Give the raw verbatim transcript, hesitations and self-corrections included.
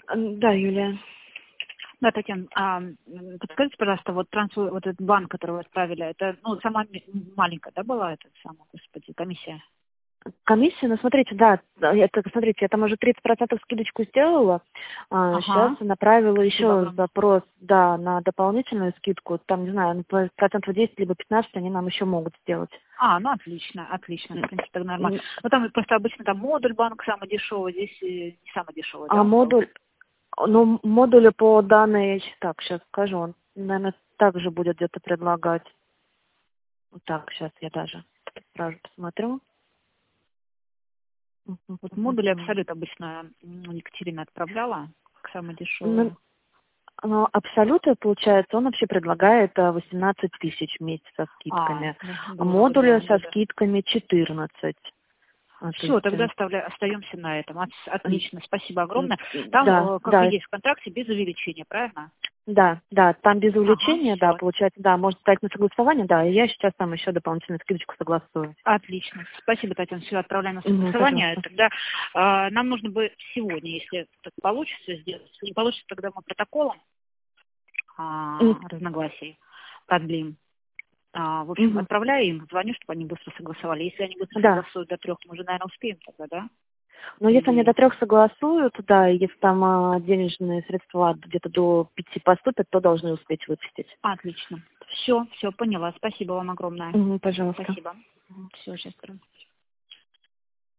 М, Да, Юлия. Да, Татьяна, а, м, подскажите, пожалуйста, вот трансфер, вот этот банк, который вы отправили, это, ну, сама ми- маленькая, да, была эта самая, господи, комиссия? Комиссия, ну смотрите, да, да, это, смотрите, я там уже тридцать процентов скидочку сделала, сейчас Ага, направила спасибо еще огромное. запрос, да, на дополнительную скидку, там, не знаю, ну, по- процентов десять либо пятнадцать они нам еще могут сделать. А, ну, отлично, отлично, в М, принципе, так нормально. м, Ну, там просто обычно там модуль банк самый дешевый, здесь э, не самый дешевый, А да, он был? модуль, ну, модули по данной, так, сейчас скажу, он, наверное, также будет где-то предлагать. Вот так, сейчас я даже сразу посмотрю. Вот модули Мгм. абсолютно обычно м, Екатерина отправляла, как самые Ну, дешевые. ну, Абсолюта, получается, он вообще предлагает а, восемнадцать тысяч в месяц со А, скидками, да, а дорого, модули да, со да, да. скидками четырнадцать. А, то Все, есть, тогда э, оставля... остаемся на этом. От- м, Отлично, спасибо м, огромное. Там, да, э, как и да, есть в контракте, без увеличения, правильно? да, да, там без Ага, увеличения, да, все. получается, да, может стать на согласование, да, и я сейчас там еще дополнительную скидочку согласую. Отлично. Спасибо, Татьяна. Все, отправляем на Мгм, согласование. пожалуйста. Тогда э, нам нужно бы сегодня, если так получится сделать. Если не получится, тогда мы протоколом М, а, разногласий продлим. А, в общем, мгм. отправляю им, звоню, чтобы они быстро согласовали. Если они быстро Да, согласуют до трех, мы уже, наверное, успеем тогда, да? но По если они до идее. трех согласуют, да, и если там а, денежные средства где-то до пяти поступят, то должны успеть выпустить. Отлично. Все, все, поняла. Спасибо вам огромное. Мгм, пожалуйста. Спасибо. Все, сейчас.